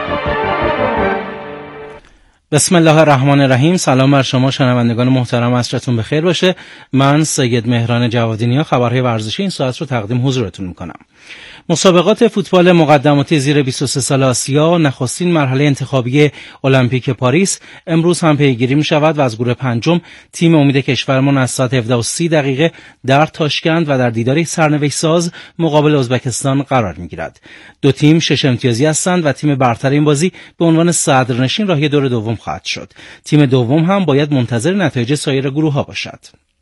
بسم الله الرحمن الرحیم. سلام بر شما شنوندگان محترم، عصرتون بخیر باشه. من سید مهران جوادینیا خبرهای ورزشی این ساعت رو تقدیم حضورتون میکنم. مسابقات فوتبال مقدماتی زیر 23 سال آسیا نخستین مرحله انتخابی المپیک پاریس امروز هم پیگیری می شود و از گروه پنجم تیم امید کشورمان از ساعت 17:30 در تاشکند و در دیداری سرنوشت ساز مقابل ازبکستان قرار می گیرد. دو تیم 6 امتیازی هستند و تیم برتر این بازی به عنوان صدرنشین راهی دور دوم خواهد شد. تیم دوم هم باید منتظر نتایج سایر گروه ها باشد.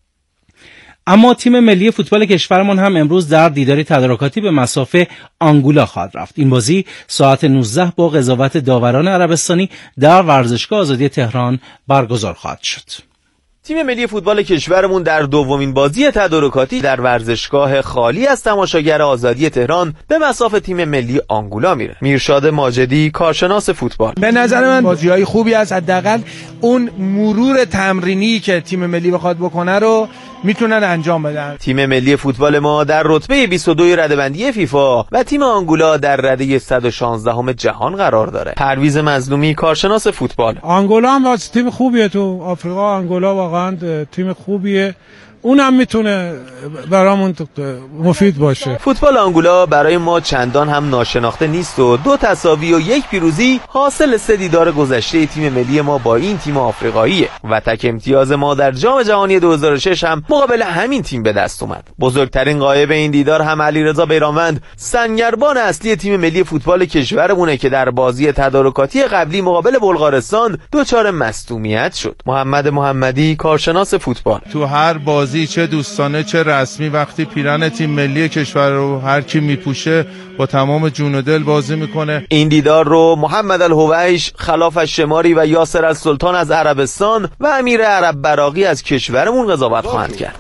اما تیم ملی فوتبال کشورمان هم امروز در دیداری تدارکاتی به مصاف آنگولا خواهد رفت. این بازی ساعت 19 با قضاوت داوران عربستانی در ورزشگاه آزادی تهران برگزار خواهد شد. تیم ملی فوتبال کشورمون در دومین بازی تدارکاتی در ورزشگاه خالی از تماشاگر آزادی تهران به مصاف تیم ملی آنگولا میره. میرشاد ماجدی، کارشناس فوتبال: به نظر من بازی‌های خوبی است، حداقل اون مرور تمرینی که تیم ملی بخواد بکنه رو میتونن انجام بدن. تیم ملی فوتبال ما در رتبه 22 رده‌بندی فیفا و تیم آنگولا در رده 116 جهان قرار داره. پرویز مظلومی، کارشناس فوتبال: آنگولا هم تیم خوبیه، تو آفریقا آنگولا واقعا تیم خوبیه، اونم میتونه برامون مفید باشه. فوتبال آنگولا برای ما چندان هم ناشناخته نیست و 2 تساوی و 1 پیروزی حاصل 3 دیدار گذشته تیم ملی ما با این تیم آفریقاییه و تک امتیاز ما در جام جهانی 2006 هم مقابل همین تیم به دست اومد. بزرگترین غایب این دیدار هم علیرضا بیرانوند، سنگربان اصلی تیم ملی فوتبال کشورمونه که در بازی تدارکاتی قبلی مقابل بلغارستان دچار مصدومیت شد. محمد محمدی، کارشناس فوتبال: تو هر بازی چه دوستانه چه رسمی وقتی پیرن تیم ملی کشور رو هر کی میپوشه با تمام جون و دل بازی میکنه. این دیدار رو محمد الهویش، خلاف الشماری و یاسر السلطان از عربستان و امیر عرب براقی از کشورمون قضاوت خواهند کرد.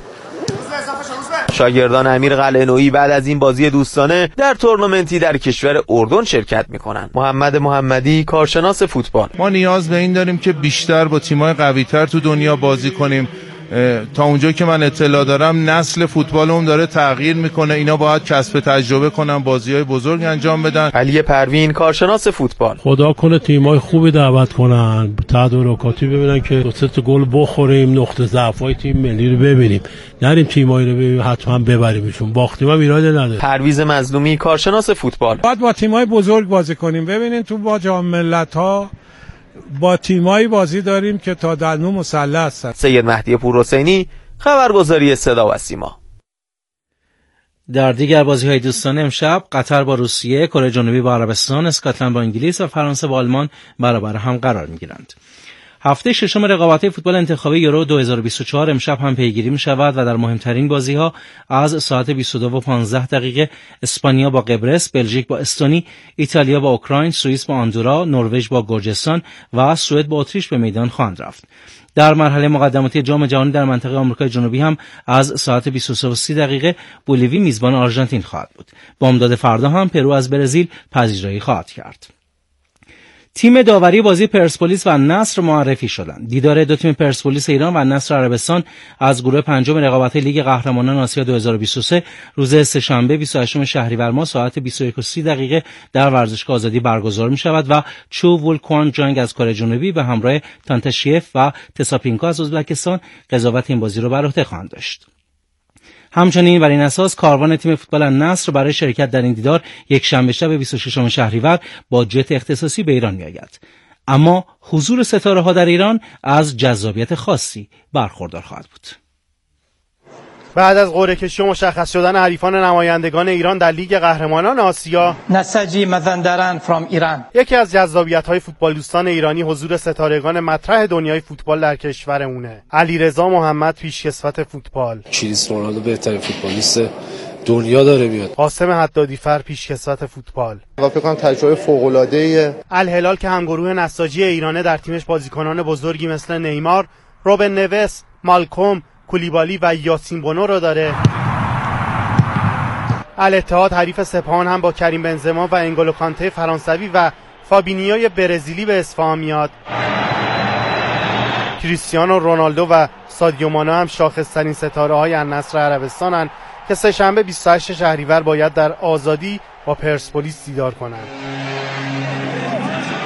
شاگردان امیر قلعه‌نویی بعد از این بازی دوستانه در تورنمنتی در کشور اردن شرکت میکنند. محمد محمدی، کارشناس فوتبال: ما نیاز به این داریم که بیشتر با تیم‌های قوی‌تر تو دنیا بازی کنیم. تا اونجا که من اطلاع دارم نسل فوتبالمون داره تغییر میکنه، اینا باید کسب تجربه کنن، بازی‌های بزرگ انجام بدن. علی پروین، کارشناس فوتبال: خدا کنه تیم‌های خوبی دعوت کنن، تدارکاتی ببینن که 2-3 گل بخوریم، نقطه ضعف‌های تیم ملی رو ببینیم، نریم تیمایی رو ببینیم حتما ببریمشون، باختیم هم ایراد نداره. پرویز مظلومی، کارشناس فوتبال: باید با تیم‌های بزرگ بازی کنیم. ببینین تو با جام ملت‌ها با تیمایی بازی داریم که تا دندون مسلح هستن. سید مهدی پورحسینی، خبرگزاری صدا و سیما. در دیگر بازی‌های دوستانه امشب قطر با روسیه، کره جنوبی با عربستان، اسکاتلند با انگلیس و فرانسه با آلمان برابر هم قرار می‌گیرند. هفته ششم رقابت‌های فوتبال انتخابی یورو 2024 امشب هم پیگیری می‌شود و در مهمترین بازی‌ها از ساعت 22:15 اسپانیا با قبرس، بلژیک با استونی، ایتالیا با اوکراین، سوئیس با آندورا، نروژ با گرجستان و سوئد با اتریش به میدان خواهند رفت. در مرحله مقدماتی جام جهانی در منطقه آمریکای جنوبی هم از ساعت 23:30 بولیوی میزبان آرژانتین خواهد بود. بامداد فردا هم پرو از برزیل پذیرایی خواهد کرد. تیم داوری بازی پرسپولیس و نصر معرفی شدند. دیدار دو تیم پرسپولیس ایران و نصر عربستان از گروه پنجم رقابت‌های لیگ قهرمانان آسیا 2023 روز سه‌شنبه 28 شهریور ماه ساعت 21:30 در ورزشگاه آزادی برگزار می‌شود و چو ولکوان جنگ از کره جنوبی به همراه تانتاشیف و تساپینکو از ازبکستان قضاوت این بازی را بر عهده خواهند داشت. همچنین بر این اساس کاروان تیم فوتبال نصر برای شرکت در این دیدار یک شنبه شب 26 شهریور با جت اختصاصی به ایران می‌آید. اما حضور ستاره‌ها در ایران از جذابیت خاصی برخوردار خواهد بود. بعد از قرعه کشی و مشخص شدن حریفان نمایندگان ایران در لیگ قهرمانان آسیا، نساجی مازندران فرام ایران، یکی از جذابیت‌های فوتبال دوستان ایرانی حضور ستارگان مطرح دنیای فوتبال در کشورمونه. علیرضا محمد، پیشکسوت فوتبال: کریستیانو رونالدو بهترین فوتبالیست دنیا داره میاد. قاسم حدادی‌فر، پیشکسوت فوتبال: فکر کنم تجربه فوق‌العاده‌ایه. الهلال که همگروه نساجی ایرانه در تیمش بازیکنان بزرگی مثل نیمار، روبن نوس، مالکوم، کولیبالی و یاسین بونو رو داره. الاتحاد حریف سپاهان هم با کریم بنزما و انگولو کانته فرانسوی و فابینیوی برزیلی به اصفهان میاد. کریستیانو رونالدو و سادیو مانه هم شاخص‌ترین ستاره‌های النصر عربستانن که سه‌شنبه 28 شهریور باید در آزادی با پرسپولیس دیدار کنند.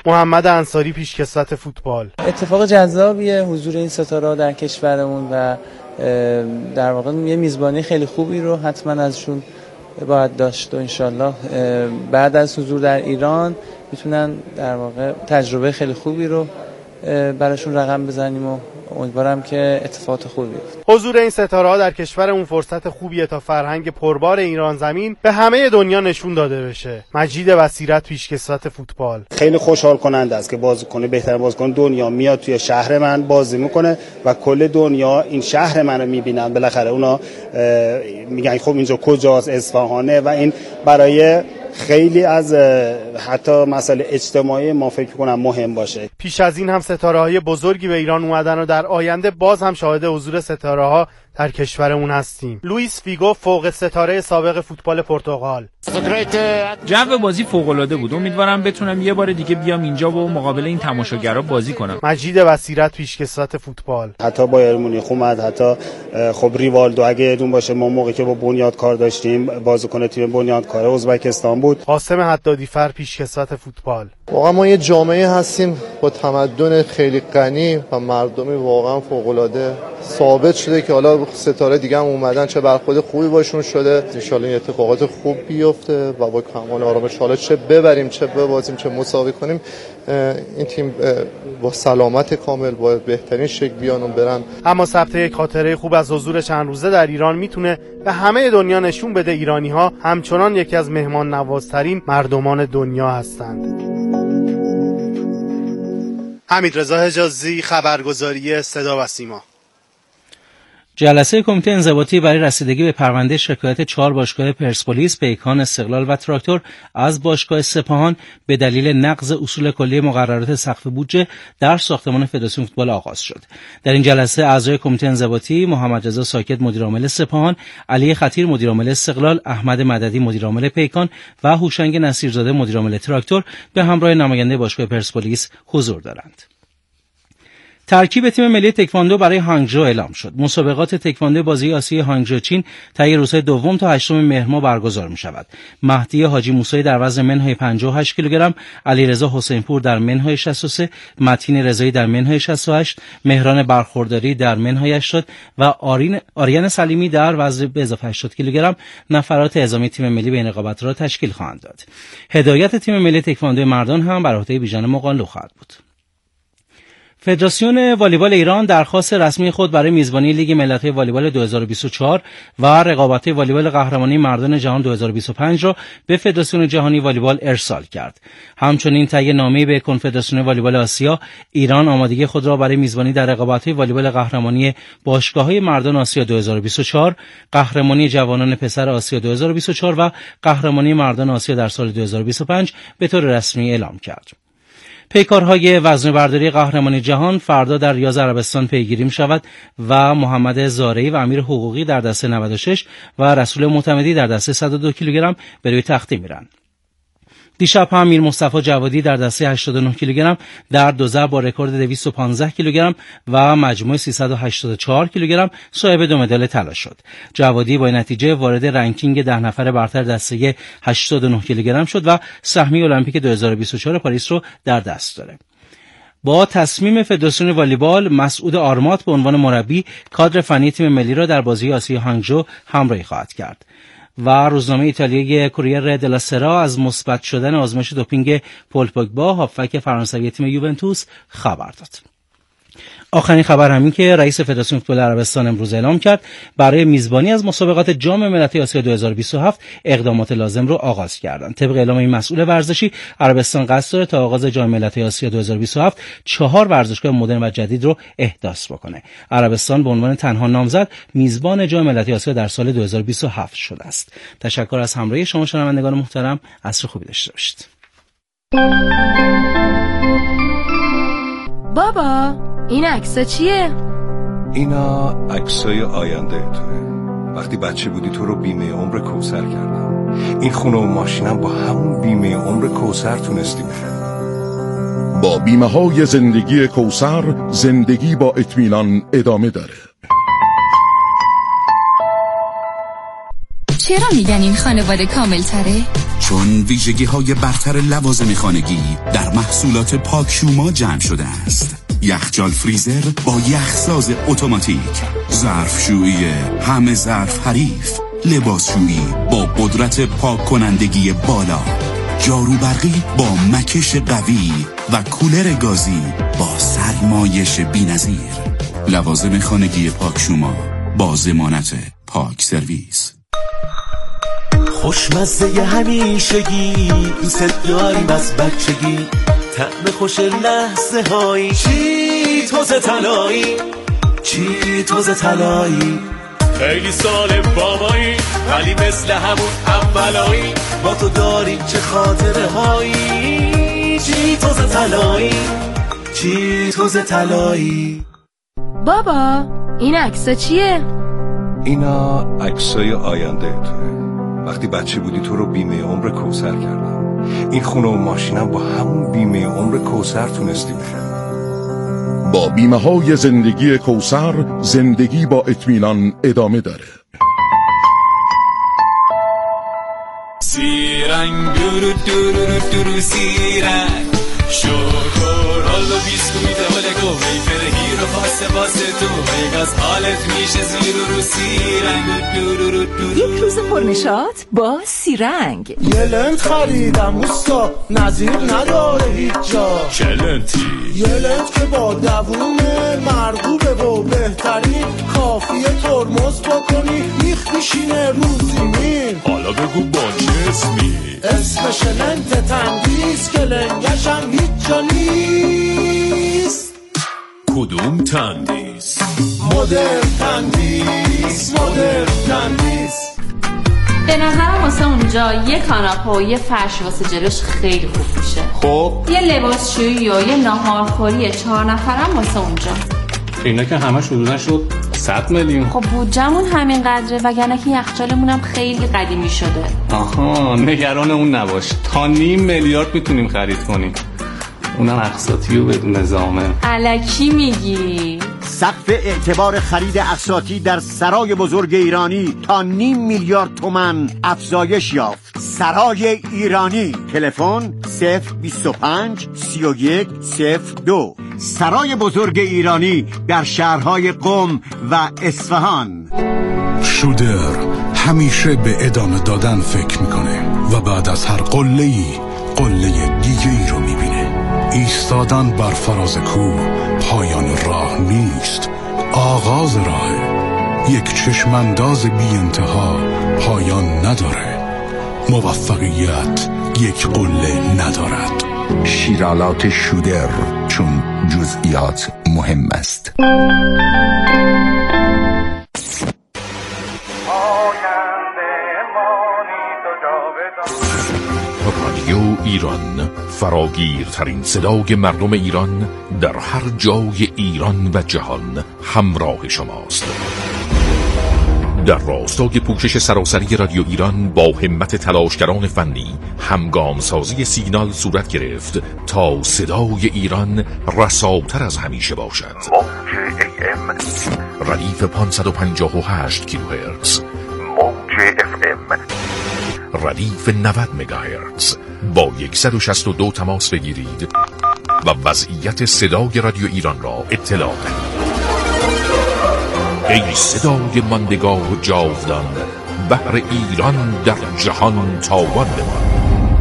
محمد انصاری پیشکسوت فوتبال: اتفاق جذابیه حضور این ستاره در کشورمون و در واقع یه میزبانی خیلی خوبی رو حتما ازشون باید داشت و انشالله بعد از حضور در ایران میتونن در واقع تجربه خیلی خوبی رو براشون رقم بزنیم و امیدوارم که اتفاقات خوبی بیفته. حضور این ستاره‌ها در کشورمون فرصت خوبیه تا فرهنگ پربار ایران زمین به همه دنیا نشون داده بشه. مجید بصیرت پیشکسوت فوتبال: خیلی خوشحال کننده است که بازیکن بهترین بازیکن دنیا میاد توی شهر من بازی میکنه و کل دنیا این شهر منو میبینن. بالاخره اونا میگن خب اینجا کجاست، اصفهانه، و این برای خیلی از حتی مسائل اجتماعی ما فکر کنم مهم باشه. پیش از این هم ستاره‌های بزرگی به ایران اومدن و در آینده باز هم شاهد حضور ستاره‌ها در کشورمون هستیم. لوئیس فیگو فوق ستاره سابق فوتبال پرتغال: جو بازی فوق‌العاده بود. امیدوارم بتونم یه بار دیگه بیام اینجا و مقابل این تماشاگرها بازی کنم. مجید بصیرت پیشکسوت فوتبال: حتی بایر مونیخ اومد، حتی خب ریوالدو اگه یادتون باشه ما موقعی که با بنیادکار داشتیم بازیکن تیم بنیادکار ازبکستان بود. قاسم حدادی‌فر پیشکسوت فوتبال: واقعا ما یه جامعه هستیم با تمدن خیلی غنی و مردمی واقعا فوق‌العاده. ثابت شده که حالا ستاره دیگه هم اومدن، چه برخورد خوبی باشون شده. ان شاءالله اتفاقات خوب بیفته و با کمال آرامش حالا چه ببریم چه ببازیم چه مساوی کنیم این تیم با سلامت کامل با بهترین شکل بیان و برن. اما ثبت یک خاطره خوب از حضور چند روزه در ایران میتونه به همه دنیا نشون بده ایرانی‌ها همچنان یکی از مهمان نوازترین مردمان دنیا هستند. حمیدرضا حجازی، خبرگزاری صدا و سیما. جلسه کمیته انضباطی برای رسیدگی به پرونده شکایت 4 باشگاه پرسپولیس، پیکان، استقلال و تراکتور از باشگاه سپاهان به دلیل نقض اصول کلی مقررات سقف بودجه در ساختمان فدراسیون فوتبال آغاز شد. در این جلسه اعضای کمیته انضباطی محمد رضا ساکت مدیر عامل سپاهان، علی خطیر مدیر عامل استقلال، احمد مددی مدیر عامل پیکان و هوشنگ نصیرزاده مدیر عامل تراکتور به همراه نماینده باشگاه پرسپولیس حضور دارند. ترکیب تیم ملی تکواندو برای هانگژو اعلام شد. مسابقات تکواندو بازی آسیای هانگژو چین طی روزهای 2 تا 8 مهر ماه برگزار می‌شود. مهدی حاجی موسی در وزن منهای 58 کیلوگرم، علیرضا حسینپور در منهای 63، متین رضایی در منهای 68، مهران برخورداری در منهای 80 و آریان سلیمی در وزن به اضافه 80 کیلوگرم نفرات اعزامی تیم ملی بین رقابت را تشکیل خواهند داد. هدایت تیم ملی تکواندو مردان هم بر عهده بیژن مقانلو خواهد بود. فدراسیون والیبال ایران درخواست رسمی خود برای میزبانی لیگ ملت‌های والیبال 2024 و رقابت‌های والیبال قهرمانی مردان جهان 2025 را به فدراسیون جهانی والیبال ارسال کرد. همچنین تهیه نامه‌ای به کنفدراسیون والیبال آسیا ایران آمادگی خود را برای میزبانی در رقابت‌های والیبال قهرمانی باشگاه‌های مردان آسیا 2024، قهرمانی جوانان پسر آسیا 2024 و قهرمانی مردان آسیا در سال 2025 به طور رسمی اعلام کرد. پیکارهای وزنه‌برداری قهرمانی جهان فردا در ریاض عربستان پیگیری می‌شود و محمد زارعی و امیر حقوقی در دسته 96 و رسول معتمدی در دسته 102 کیلوگرم به روی تخته میرند. دیشب هم میر مصطفی جوادی در دسته 89 کیلوگرم در دو ضرب با رکورد 215 کیلوگرم و مجموع 384 کیلوگرم صاحب 2 مدال طلا شد. جوادی با این نتیجه وارد رنکینگ 10 نفر برتر دسته 89 کیلوگرم شد و سهمیه المپیک 2024 پاریس رو در دست داره. با تصمیم فدراسیون والیبال، مسعود آرمات به عنوان مربی کادر فنی تیم ملی را در بازی آسیای هانگژو همراهی خواهد کرد. و روزنامه ایتالیایی کوریر دلا سرا از مثبت شدن آزمایش دوپینگ پول پوگبا هافبک فرانسوی تیم یوونتوس خبر داد. آخرین خبر همین که رئیس فدراسیون فوتبال عربستان امروز اعلام کرد برای میزبانی از مسابقات جام ملت‌های آسیا 2027 اقدامات لازم رو آغاز کردند. طبق اعلام این مسئول ورزشی، عربستان قصد داره تا آغاز جام ملت‌های آسیا 2027 4 ورزشگاه مدرن و جدید رو احداث بکنه. عربستان به عنوان تنها نامزد میزبان جام ملت‌های آسیا در سال 2027 شده است. تشکر از همراهی شما شنوندگان محترم. عصر خوبی داشته باشید. بابا این عکسا چیه؟ اینا عکسای آینده توه. وقتی بچه بودی تو رو بیمه عمر کوثر کردم. این خونه و ماشینم با همون بیمه عمر کوثر تونستی بخری. با بیمه های زندگی کوثر زندگی با اطمینان ادامه داره. چرا میگن این خانواده کامل تره؟ چون ویژگی های برتر لوازم خانگی در محصولات پاکشوما جمع شده است. یخچال فریزر با یخساز اتوماتیک، ظرفشویی همه ظرف حریف، لباسشویی با قدرت پاک کنندگی بالا، جارو برقی با مکش قوی و کولر گازی با سرمایش بی‌نظیر. لوازم خانگی پاکشوما با ضمانت پاک سرویس. خوشمزه همیشگی دوست داریم از بچگی، طعم خوش لحظه هایی، چیتوز طلایی، چیتوز طلایی. خیلی سال بابایی ولی مثل همون اولایی، با تو داریم چه خاطره هایی، چیتوز طلایی، چیتوز طلایی. بابا این عکسا چیه؟ اینا عکسای آینده توه. وقتی بچه بودی تو رو بیمه عمر کوثر کردم. این خونه و ماشینم با همون بیمه عمر کوثر تونستی بشه. با بیمه های زندگی کوثر زندگی با اطمینان ادامه داره. سیرنگ دورو دورو دورو سیرنگ شکرالو بیسکویت ولگو ویفر هیرو واسه تو ویگاس حالت میشه زیرو رو سیرنگ دورو دورو. یک روز پرنشاط با سیرنگ. یه لنت خریدم اوستا نظیر نداره هیچ جا. چه لنتی؟ یه لنت که با دوومه مرغوبه و بهترین، کافیه ترمز بکنی میخ میشینه رو زمین. حالا بگو با چه اسمی؟ اسمش لنت تندیس که لنگشم هیچ جا نیست. کدوم تندیس؟ مدرن تندیس، مدرن تندیس. به نظرم واسه اونجا یه کاناپه و یه فرش واسه جلوش خیلی خوب میشه. خب یه لباسشویی و یه ناهارخوری 4 نفرم واسه اونجا. اینا که همش حدودا شد 100 میلیون. خب بودجمون همین قدره، وگرنه که یخچالمون هم خیلی قدیمی شده. آها نگران اون نباش، تا 500 میلیارد میتونیم خرید کنیم، اونم اقساطی و بدون نظامه. الکی میگی؟ سقف اعتبار خرید اقساطی در سرای بزرگ ایرانی تا 500 میلیارد تومان افزایش یافت. سرای ایرانی، تلفن 025 31 02. سرای بزرگ ایرانی در شهرهای قم و اصفهان. شودر همیشه به ادامه دادن فکر میکنه و بعد از هر قله‌ای قله دیگه ای رو میبینه. ایستادن بر فراز کوه پایان راه نیست، آغاز راهه. یک چشمانداز بی انتها پایان نداره. موفقیت یک قله ندارد. شیرالات شودر، چون جزئیات مهم است. رادیو ایران، فراگیرترین صدای مردم ایران در هر جای ایران و جهان همراه شماست. در راستای پوشش سراسری رادیو ایران با همت تلاشگران فنی همگام سازی سیگنال صورت گرفت تا صدای ایران رساتر از همیشه باشد. موج AM ردیف 558 کیلوهرتز، موج FM ردیف 90 مگاهرتز. با 162 تماس بگیرید و وضعیت صدای رادیو ایران را اطلاع دهید. ای صدای ماندگار و جاودان، بحر ایران در جهان تاوان بمان.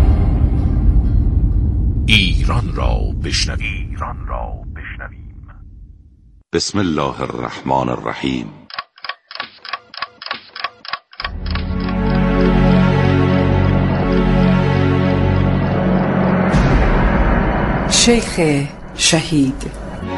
ایران را بشنویم. بسم الله الرحمن الرحیم. شیخ شهید.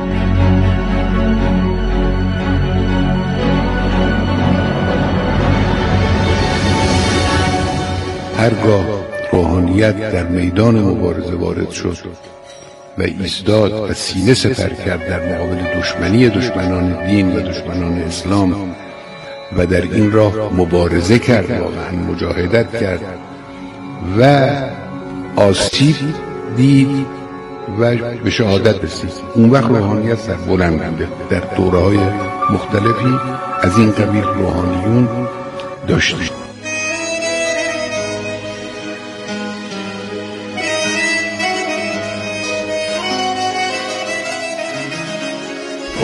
هرگاه روحانیت در میدان مبارزه وارد شد و ایستاد و سینه سپر کرد در مقابل دشمنان دین و دشمنان اسلام و در این راه مبارزه کرد، واقعا مجاهدت کرد و آسیب دید و به شهادت رسید. اون وقت روحانیت سر بلند بوده. در دوره‌های مختلفی از این قبیل روحانیون داشتیم.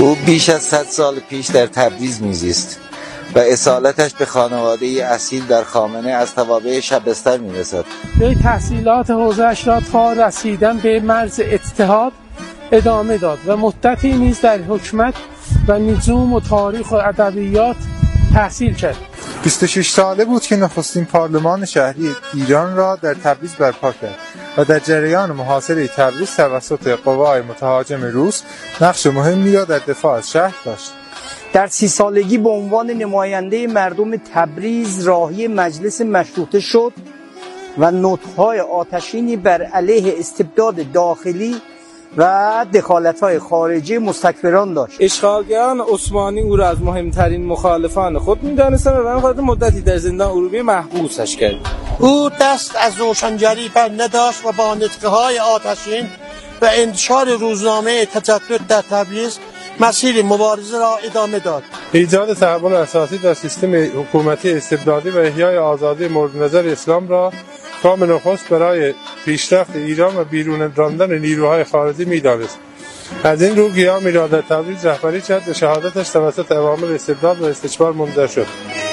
او بیش از 100 سال پیش در تبریز میزیست و اصالتش به خانواده اصیل در خامنه از توابع شبستر میرسد. به تحصیلات حوزه‌اش را تا رسیدن به مرز اتحاد ادامه داد و مدتی نیز در حکمت و نجوم و تاریخ و ادبیات تحصیل کرد. 26 ساله بود که نخستین پارلمان شهری ایران را در تبریز برپا کرد و در جریان محاصره تبریز توسط قوای متهاجم روس نقش مهمی را در دفاع از شهر داشت. در 30 سالگی به عنوان نماینده مردم تبریز راهی مجلس مشروطه شد و نطق‌های آتشینی بر علیه استبداد داخلی و دخالت‌های خارجی مستکبران داشت. اشغالگران عثمانی او را از مهمترین مخالفان خود می‌دانستند و به خاطر مدتی در زندان ارومیه محبوسش کرد. او دست از روشنگری بر نداشت و با نطق‌های آتشین و انتشار روزنامه تجدد در تبریز مسیر مبارزه را ادامه داد. ایجاد تحول اساسی در سیستم حکومتی استبدادی و احیای آزادی مورد نظر اسلام را گام نخست برای پیشرفت ایران و بیرون راندن نیروهای خارجی می‌دانست. از این رو قیامی را در تبریز رهبری کرد و شهادتش توسط عوامل استبداد و استکبار منجر شد.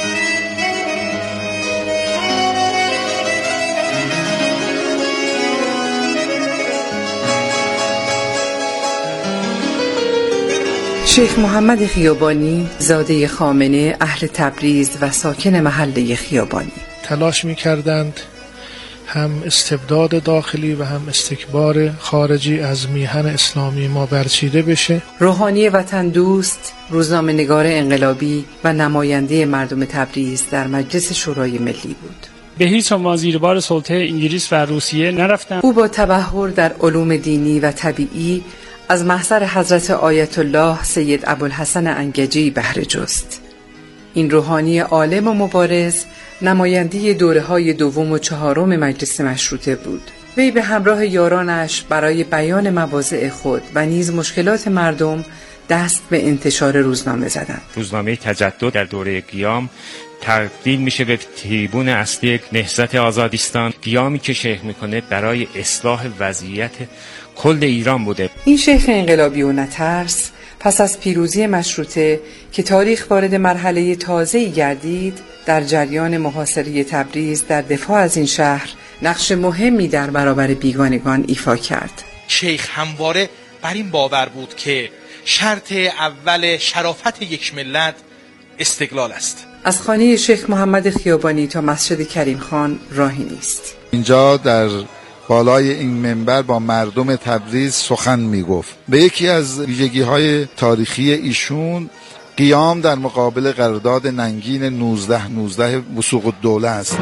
شیخ محمد خیابانی زاده خامنه اهل تبریز و ساکن محله خیابانی تلاش می‌کردند هم استبداد داخلی و هم استکبار خارجی از میهن اسلامی ما برچیده بشه. روحانی وطن دوست، روزنامه‌نگار انقلابی و نماینده مردم تبریز در مجلس شورای ملی بود. به هیچ عنوان زیر بار سلطه انگلیس و روسیه نرفتند. او با تبحر در علوم دینی و طبیعی از محضر حضرت آیت الله سید ابوالحسن انگجی بهره جست. این روحانی عالم و مبارز نماینده دوره‌های دوم و چهارم مجلس مشروطه بود. وی به همراه یارانش برای بیان مواضع خود و نیز مشکلات مردم دست به انتشار روزنامه زدند. روزنامه تجدد در دوره قیام تبدیل میشه به تریبون اصلی نهضت آزادیستان. قیامی که شیخ میکنه برای اصلاح وضعیت کل ایران بوده. این شیخ انقلابی و نترس پس از پیروزی مشروطه که تاریخ وارد مرحله تازه‌ای گردید، در جریان محاصره تبریز در دفاع از این شهر نقش مهمی در برابر بیگانگان ایفا کرد. شیخ همواره بر این باور بود که شرط اول شرافت یک ملت استقلال است. از خانه شیخ محمد خیابانی تا مسجد کریم خان راهی نیست. اینجا در بالای این منبر با مردم تبریز سخن میگفت. به یکی از ویژگی‌های تاریخی ایشون قیام در مقابل قرارداد ننگین 1919 وثوق الدوله است.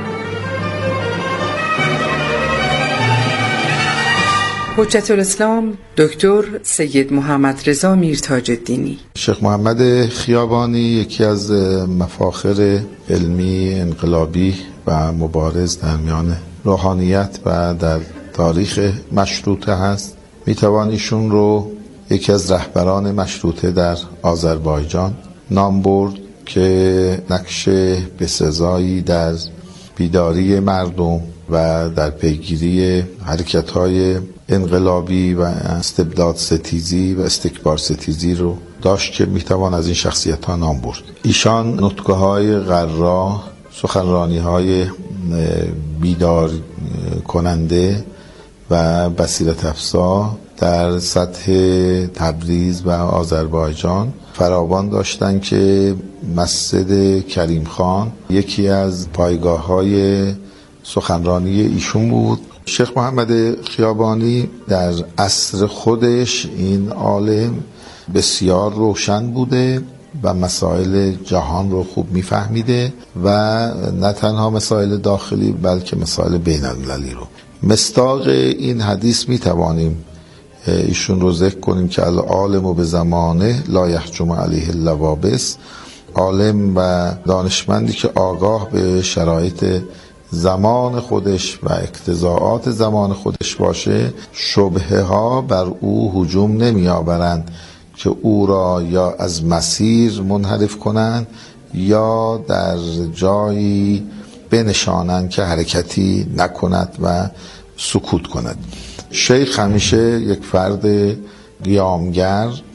حجت الاسلام دکتر سید محمد رضا میرتاج‌الدینی. شیخ محمد خیابانی یکی از مفاخر علمی انقلابی و مبارز در میان روحانیت و در تاریخ مشروطه هست. میتوان ایشون رو یکی از رهبران مشروطه در آذربایجان نام برد که نقش بسزایی در بیداری مردم و در پیگیری حرکت‌های انقلابی و استبداد ستیزی و استکبار ستیزی رو داشت که میتوان از این شخصیت‌ها نام برد. ایشان نطق‌های غرا، سخنرانی‌های بیدار کننده و بصیرت افزا در سطح تبریز و آذربایجان فراوان داشتن که مسجد کریم خان یکی از پایگاه‌های سخنرانی ایشون بود. شیخ محمد خیابانی در عصر خودش این عالم بسیار روشن بوده و مسائل جهان رو خوب میفهمیده و نه تنها مسائل داخلی بلکه مسائل بین المللی رو. مصداق این حدیث میتوانیم ایشون رو ذکر کنیم که العالم به زمانه لا یحجم علیه اللوابس، عالم و دانشمندی که آگاه به شرایط زمان خودش و اقتضاعات زمان خودش باشه، شبهه ها بر او هجوم نمی آورند که او را یا از مسیر منحرف کنند یا در جایی بنشانند که حرکتی نکند و سکوت کند. شیخ همیشه یک فرد قیامگر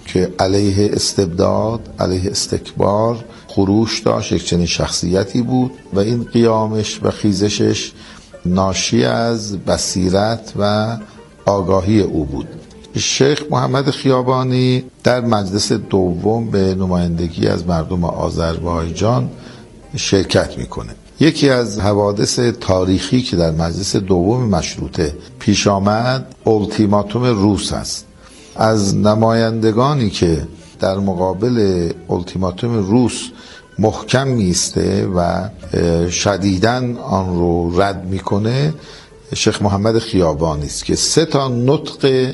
که علیه استبداد، علیه استکبار خروش داشت، یک چنین شخصیتی بود و این قیامش و خیزشش ناشی از بصیرت و آگاهی او بود. شیخ محمد خیابانی در مجلس دوم به نمایندگی از مردم آذربایجان شرکت میکنه. یکی از حوادث تاریخی که در مجلس دوم مشروطه پیش آمد اولتیماتوم روس است. از نمایندگانی که در مقابل اولتیماتوم روس محکم میسته و شدیداً آن رو رد میکنه شیخ محمد خیابانی است که 3 نطق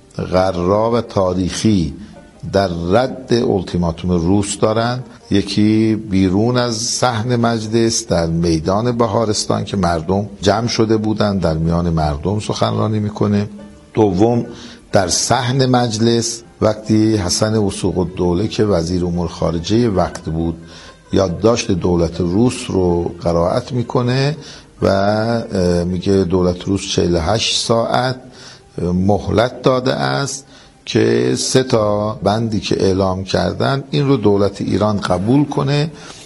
غرا و تاریخی در رد اولتیماتوم روس دارند. یکی بیرون از صحن مجلس در میدان بهارستان که مردم جمع شده بودند، در میان مردم سخنرانی میکنه. دوم در صحن مجلس وقتی حسن وثوق‌الدوله که وزیر امور خارجه وقت بود یادداشت دولت روس رو قرائت میکنه و میگه دولت روس 48 ساعت مهلت داده است که 3 بندی که اعلام کردن این رو دولت ایران قبول کنه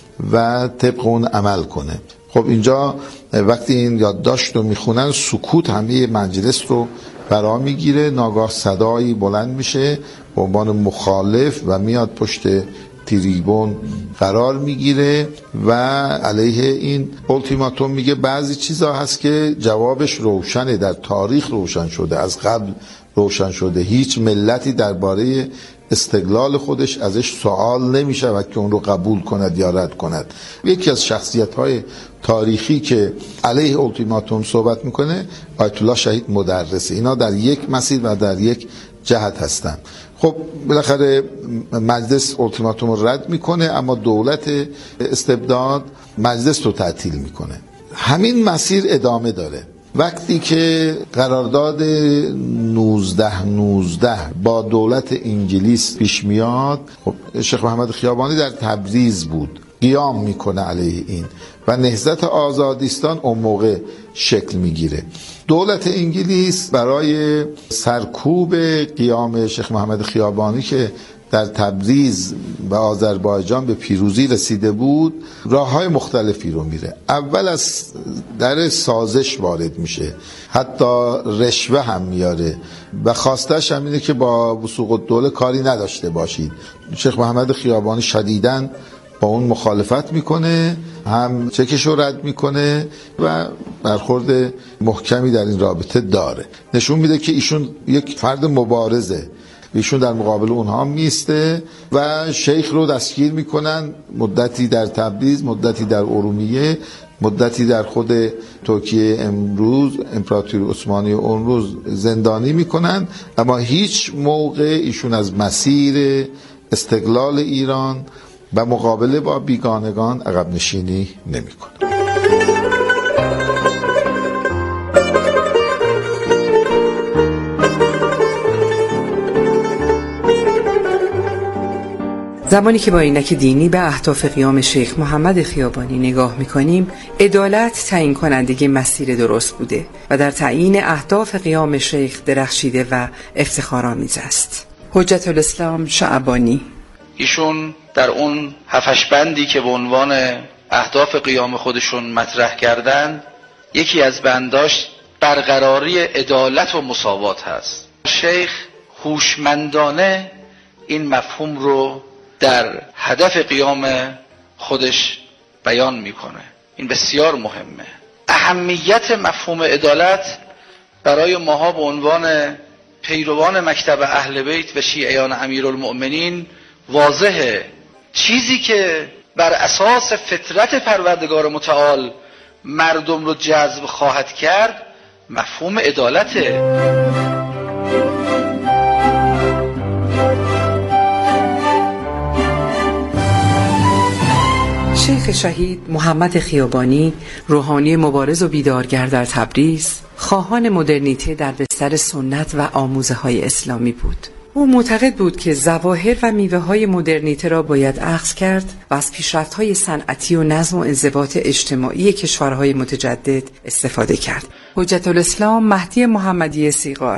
و طبق اون عمل کنه. خب اینجا وقتی این یادداشت رو میخونن سکوت همه مجلس رو فرا میگیره. ناگاه صدایی بلند میشه به عنوان مخالف و میاد پشت تریبون قرار میگیره و علیه این اولتیماتوم میگه بعضی چیزا هست که جوابش روشنه، در تاریخ روشن شده، از قبل روشن شده. هیچ ملتی درباره استقلال خودش ازش سوال نمیشه و که اون رو قبول کند یا رد کند. یکی از شخصیت‌های تاریخی که علیه اولتیماتوم صحبت میکنه آیت الله شهید مدرسه. اینا در یک مسیر و در یک جهت هستن. خب بالاخره مجلس اولتیماتوم رو رد میکنه اما دولت استبداد مجلس رو تعطیل میکنه. همین مسیر ادامه داره. وقتی که قرارداد 1919 با دولت انگلیس پیش میاد، خب شیخ محمد خیابانی در تبریز بود، قیام میکنه علیه این و نهضت آزادیستان اون موقع شکل میگیره. دولت انگلیس برای سرکوب قیام شیخ محمد خیابانی که در تبریز و آذربایجان به پیروزی رسیده بود راه‌های مختلفی رو میره. اول از در سازش وارد میشه، حتی رشوه هم میاره و خواستش هم اینه که با وثوق‌الدوله کاری نداشته باشید. شیخ محمد خیابانی شدیداً با اون مخالفت میکنه، هم چکش رو رد میکنه و برخورد محکمی در این رابطه داره. نشون میده که ایشون یک فرد مبارزه، ایشون در مقابل اونها میسته و شیخ رو دستگیر میکنن، مدتی در تبریز، مدتی در ارومیه، مدتی در خود ترکیه امروز امپراتوری عثمانی اون روز زندانی میکنن، اما هیچ موقع ایشون از مسیر استقلال ایران و مقابله با بیگانگان عقب نشینی نمیکنه. زمانی که با عینک دینی به اهداف قیام شیخ محمد خیابانی نگاه میکنیم، عدالت تعیین کننده مسیر درست بوده و در تعیین اهداف قیام شیخ درخشیده و افتخارآمیز است. حجت الاسلام شعبانی ایشون در اون 7-8 بندی که به عنوان اهداف قیام خودشون مطرح کردند، یکی از بنداش برقراری عدالت و مساوات هست. شیخ هوشمندانه این مفهوم رو در هدف قیام خودش بیان میکنه. این بسیار مهمه. اهمیت مفهوم عدالت برای ماها به عنوان پیروان مکتب اهل بیت و شیعیان امیرالمؤمنین واضحه. چیزی که بر اساس فطرت پروردگار متعال مردم رو جذب خواهد کرد مفهوم عدالته. شیخ شهید محمد خیابانی، روحانی مبارز و بیدارگر در تبریز، خواهان مدرنیته در بستر سنت و آموزه های اسلامی بود. او معتقد بود که ظواهر و میوه های مدرنیته را باید اخذ کرد و از پیشرفت های صنعتی و نظم و انضباط اجتماعی کشورهای متجدد استفاده کرد. حجت الاسلام مهدی محمدی سیغار.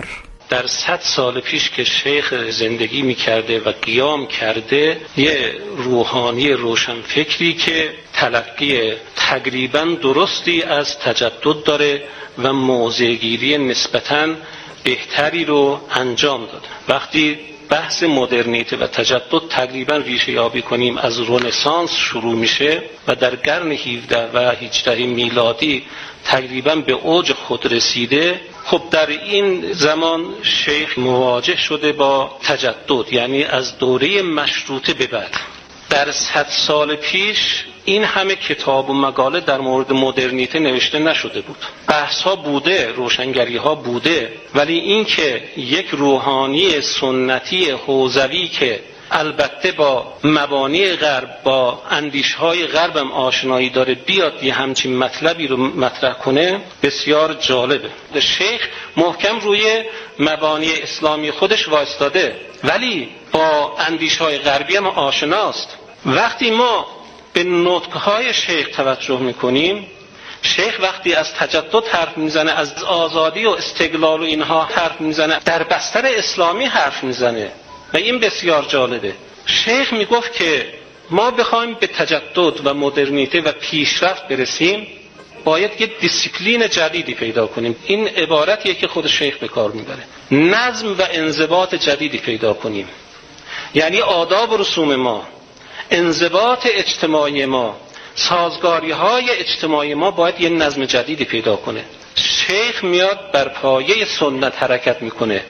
در 100 سال پیش که شیخ زندگی میکرده و قیام کرده، یه روحانی روشنفکری که تلقی تقریبا درستی از تجدد داره و موضع‌گیری نسبتاً بهتری رو انجام داد. وقتی بحث مدرنیته و تجدد تقریبا ریشه یابی کنیم از رنسانس شروع میشه و در قرن 17 و 18 میلادی تقریبا به اوج خود رسیده. خب در این زمان شیخ مواجه شده با تجدد، یعنی از دوره مشروطه به بعد. در 100 سال پیش این همه کتاب و مقاله در مورد مدرنیته نوشته نشده بود. بحث ها بوده، روشنگری ها بوده، ولی این که یک روحانی سنتی حوزوی که البته با مبانی غرب، با اندیش‌های غرب هم آشنایی داره، بیاد یه همچین مطلبی رو مطرح کنه، بسیار جالبه. شیخ محکم روی مبانی اسلامی خودش وایستاده، ولی با اندیش‌های غربی هم آشناست. وقتی ما به نطق‌های شیخ توجه می‌کنیم، شیخ وقتی از تجدد حرف میزنه، از آزادی و استقلال و اینها حرف میزنه، در بستر اسلامی حرف میزنه و این بسیار جالبه. شیخ میگفت که ما بخوایم به تجدد و مدرنیته و پیشرفت برسیم، باید یه دیسیپلین جدیدی پیدا کنیم. این عبارتیه که خود شیخ به کار میبره. نظم و انضباط جدیدی پیدا کنیم، یعنی آداب و رسوم ما، انضباط اجتماعی ما، سازگاری های اجتماعی ما باید یه نظم جدیدی پیدا کنه. شیخ میاد بر پایه سنت حرکت میکنه.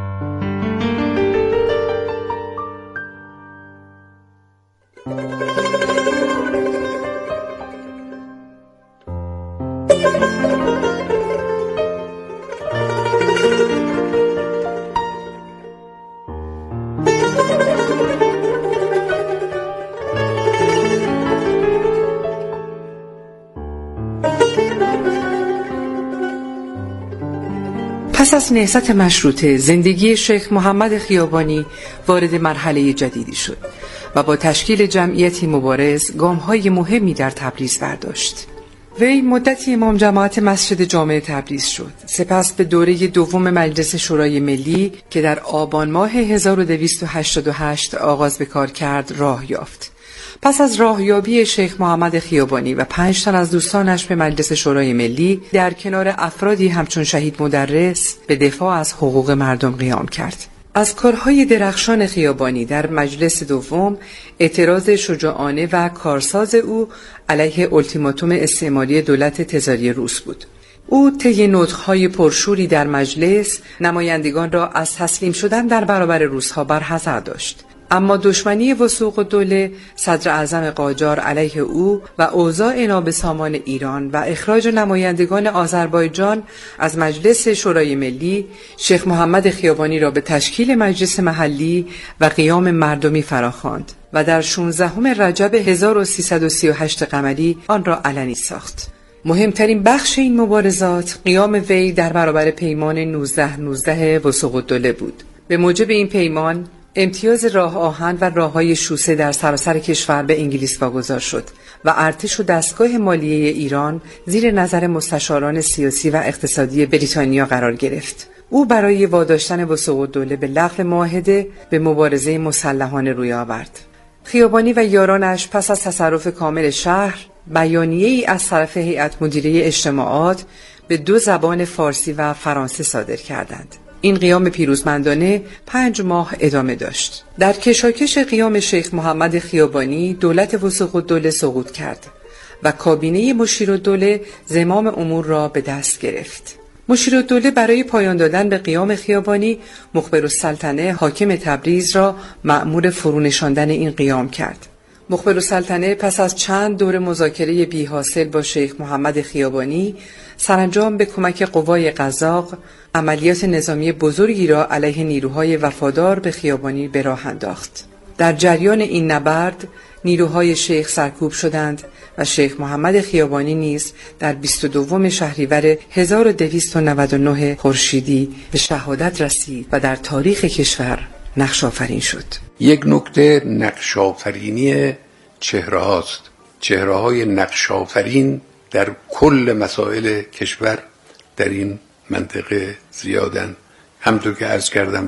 پس از نهضت مشروطه، زندگی شیخ محمد خیابانی وارد مرحله جدیدی شد و با تشکیل جمعیتی مبارز گام‌های مهمی در تبریز برداشت. وی مدتی امام جماعت مسجد جامع تبریز شد. سپس به دوره دوم مجلس شورای ملی که در آبان ماه 1288 آغاز به کار کرد راه یافت. پس از راهیابی شیخ محمد خیابانی و 5 تن از دوستانش به مجلس شورای ملی، در کنار افرادی همچون شهید مدرس به دفاع از حقوق مردم قیام کرد. از کارهای درخشان خیابانی در مجلس دوم، اعتراض شجاعانه و کارساز او علیه التیماتوم استعماری دولت تزاری روس بود. او طی نطق‌های پرشوری در مجلس نمایندگان را از تسلیم شدن در برابر روس‌ها برحذر داشت. اما دشمنی وثوق الدوله صدر اعظم قاجار علیه او و اوضاع نابسامان ایران و اخراج نمایندگان آذربایجان از مجلس شورای ملی، شیخ محمد خیابانی را به تشکیل مجلس محلی و قیام مردمی فراخواند و در 16 رجب 1338 قمری آن را علنی ساخت. مهمترین بخش این مبارزات قیام وی در برابر پیمان 1919 وثوق الدوله بود. به موجب این پیمان، امتیاز راه آهن و راه‌های شوسه در سراسر کشور به انگلیس واگذار شد و ارتش و دستگاه مالیه ایران زیر نظر مستشاران سیاسی و اقتصادی بریتانیا قرار گرفت. او برای واداشتن وثوق الدوله به لغو معاهده به مبارزه مسلحانه روی آورد. خیابانی و یارانش پس از تصرف کامل شهر، بیانیه‌ای از طرف هیئت مدیره اجتماعات به 2 زبان فارسی و فرانسه صادر کردند. این قیام پیروزمندانه 5 ماه ادامه داشت. در کشاکش قیام شیخ محمد خیابانی، دولت وثوق الدوله سقوط کرد و کابینه مشیرالدوله زمام امور را به دست گرفت. مشیرالدوله برای پایان دادن به قیام خیابانی، مخبرالسلطنه حاکم تبریز را مأمور فرونشاندن این قیام کرد. مخبرالسلطنه پس از چند دور مذاکره بی حاصل با شیخ محمد خیابانی، سرانجام به کمک قوای قزاق عملیات نظامی بزرگی را علیه نیروهای وفادار به خیابانی به راه انداخت. در جریان این نبرد نیروهای شیخ سرکوب شدند و شیخ محمد خیابانی نیز در 22 شهریور 1299 خورشیدی به شهادت رسید و در تاریخ کشور نقش آفرین شد. یک نکته نقش آفرینی چهره هاست. چهره های نقش آفرین در کل مسائل کشور در این منطقه زیادن همطور که عرض کردم